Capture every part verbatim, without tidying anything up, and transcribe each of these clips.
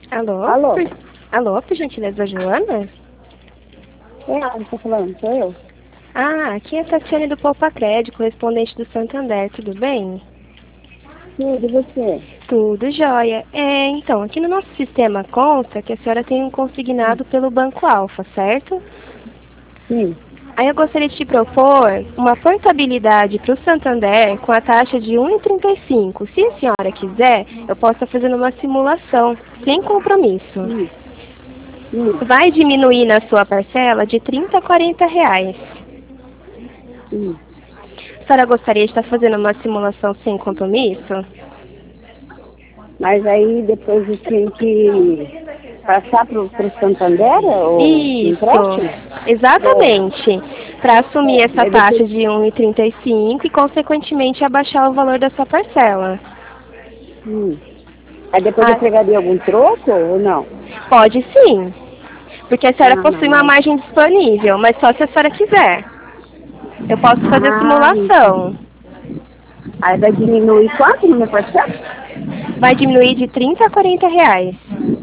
Alô? Alô? Por... Alô, por gentileza, Joana? É ela que tá falando, sou eu. Ah, aqui é a Tatiane do Poupa Crédito, correspondente do Santander, tudo bem? Tudo, e você? Tudo jóia. É, então, aqui no nosso sistema consta que a senhora tem um consignado pelo Banco Alfa, certo? Sim. Aí eu gostaria de te propor uma portabilidade para o Santander com a taxa de um vírgula trinta e cinco. Se a senhora quiser, eu posso estar fazendo uma simulação, sem compromisso. Hum, hum, Vai diminuir na sua parcela de trinta a quarenta reais. hum. A senhora gostaria de estar fazendo uma simulação sem compromisso? Mas aí depois eu tenho que passar pro, pro Santander o Isso, empréstimo? É, exatamente. Para assumir é. essa Aí taxa depois, de um vírgula trinta e cinco e, consequentemente, abaixar o valor da sua parcela. hum. Aí depois eu Ah, pegaria algum troco ou não? pode sim, porque a senhora Ah, possui não, uma mas... margem disponível, mas só se a senhora quiser. Eu posso fazer Ah, simulação. aí vai diminuir quanto no meu parcela? Vai diminuir de trinta a quarenta reais.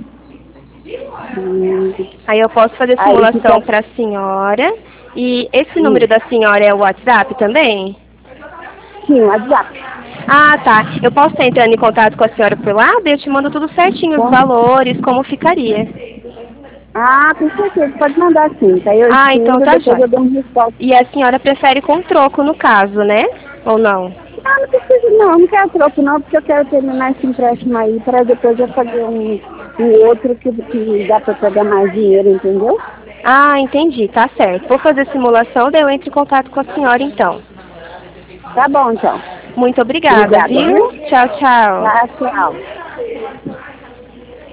Hum. Aí eu posso fazer Aí simulação fica... para a senhora. E esse número Hum. da senhora é o WhatsApp também? Sim, WhatsApp. Ah, tá. Eu posso estar entrando em contato com a senhora por lá? Daí eu te mando tudo certinho, os Bom. valores, como ficaria. Ah, com certeza, pode mandar sim. Aí eu Ah, então estudo, tá depois eu jóia. dou uma resposta. E a senhora prefere com troco, no caso, né? Ou não? Não, não preciso não, não quero troco não, porque eu quero terminar esse empréstimo aí para depois eu fazer um, um outro que, que dá para pegar mais dinheiro, entendeu? Ah, entendi, tá certo. Vou fazer simulação, daí eu entro em contato com a senhora então. Tá bom então. Muito obrigada, Obrigada, viu? viu? Tchau, tchau. Tá, tchau.